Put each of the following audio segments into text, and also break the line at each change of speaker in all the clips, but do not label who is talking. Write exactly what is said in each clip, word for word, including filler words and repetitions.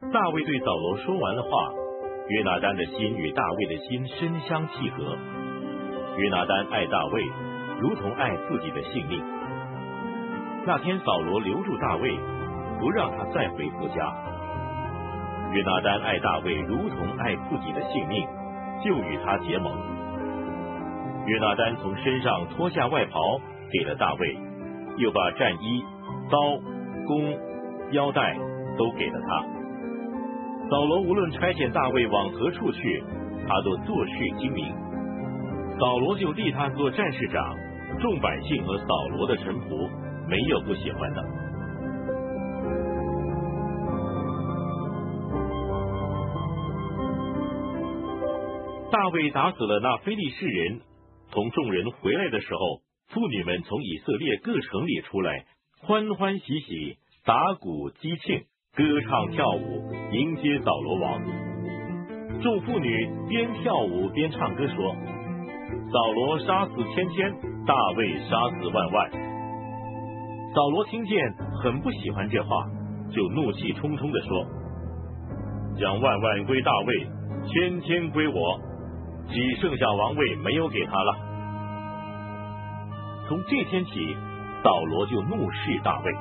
大卫对扫罗说完了话，约拿单的心与大卫的心深相契合。约拿单爱大卫，如同爱自己的性命。那天扫罗留住大卫，不让他再回自家。约拿单爱大卫，如同爱自己的性命，就与他结盟。约拿单从身上脱下外袍给了大卫，又把战衣、刀、弓、腰带都给了他。扫罗无论差遣大卫往何处去，他都做事精明。扫罗就立他做战士长，众百姓和扫罗的臣仆没有不喜欢的。大卫打死了那非利士人，同众人回来的时候，妇女们从以色列各城里出来，欢欢喜喜，打鼓击磬，歌唱跳舞，迎接扫罗王。众妇女边跳舞边唱歌说：扫罗杀死千千，大卫杀死万万。扫罗听见很不喜欢这话，就怒气冲冲地说：将万万归大卫，千千归我，只剩下王位没有给他了。从这天起，扫罗就怒视大卫。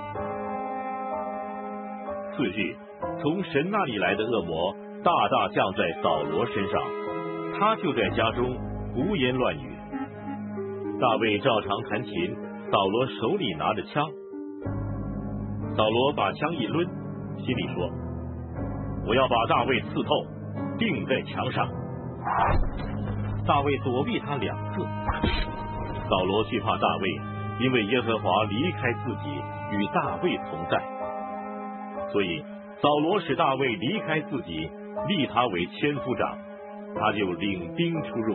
次日，从神那里来的恶魔大大降在扫罗身上，他就在家中胡言乱语。大卫照常弹琴，扫罗手里拿着枪。扫罗把枪一抡，心里说：我要把大卫刺透，钉在墙上。大卫躲避他两次。扫罗惧怕大卫，因为耶和华离开自己，与大卫同在，所以扫罗使大卫离开自己，立他为千夫长，他就领兵出入。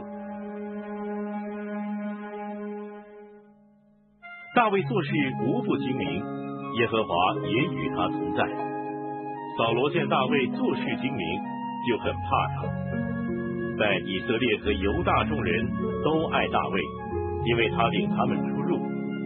大卫做事无不精明，耶和华也与他同在。扫罗见大卫做事精明，就很怕他。但以色列和犹大众人都爱大卫，因为他领他们出入。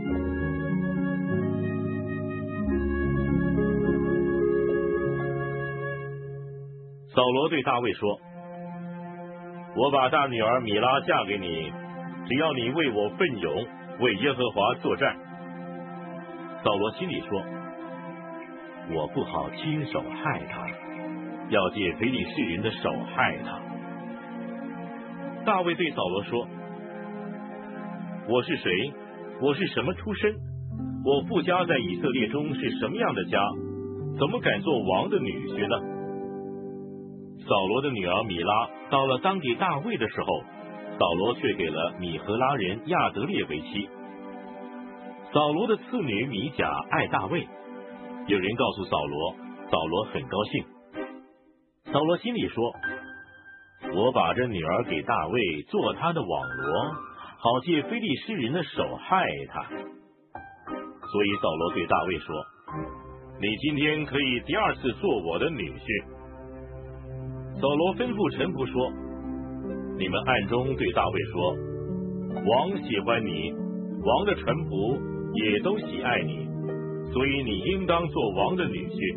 扫罗对大卫说：我把大女儿米拉嫁给你，只要你为我奋勇，为耶和华作战。扫罗心里说：我不好亲手害他，要借非利士人的手害他。大卫对扫罗说：我是谁？我是什么出身？我父家在以色列中是什么样的家？怎么敢做王的女婿呢？扫罗的女儿米拉到了当给大卫的时候，扫罗却给了米和拉人亚得列为妻。扫罗的次女米甲爱大卫，有人告诉扫罗，扫罗很高兴。扫罗心里说：我把这女儿给大卫做他的网罗，好借非利士人的手害他。所以扫罗对大卫说：你今天可以第二次做我的女婿。扫罗吩咐臣仆说：你们暗中对大卫说，王喜欢你，王的臣仆也都喜爱你，所以你应当做王的女婿。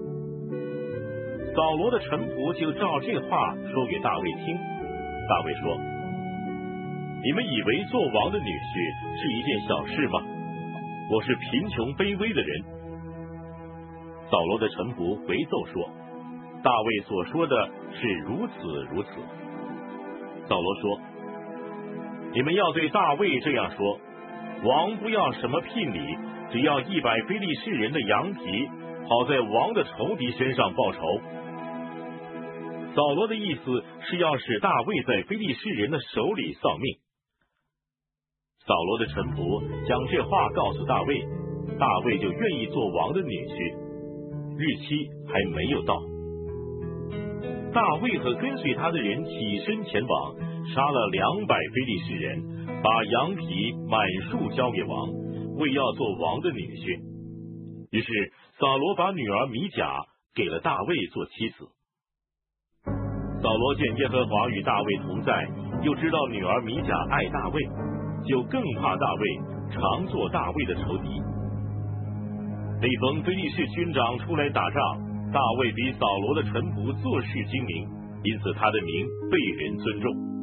扫罗的臣仆就照这话说给大卫听。大卫说：你们以为做王的女婿是一件小事吗？我是贫穷卑微的人。扫罗的臣仆回奏说：大卫所说的是如此如此。扫罗说：你们要对大卫这样说，王不要什么聘礼，只要一百非利士人的羊皮，好在王的仇敌身上报仇。扫罗的意思是要使大卫在非利士人的手里丧命。扫罗的臣仆将这话告诉大卫，大卫就愿意做王的女婿，日期还没有到。大卫和跟随他的人起身前往，杀了两百非利士人，把羊皮满数交给王，为要做王的女婿。于是扫罗把女儿米甲给了大卫做妻子。扫罗见耶和华与大卫同在，又知道女儿米甲爱大卫，就更怕大卫，常做大卫的仇敌。每逢非利士军长出来打仗， 大卫比扫罗的臣仆做事精明，因此他的名被人尊重。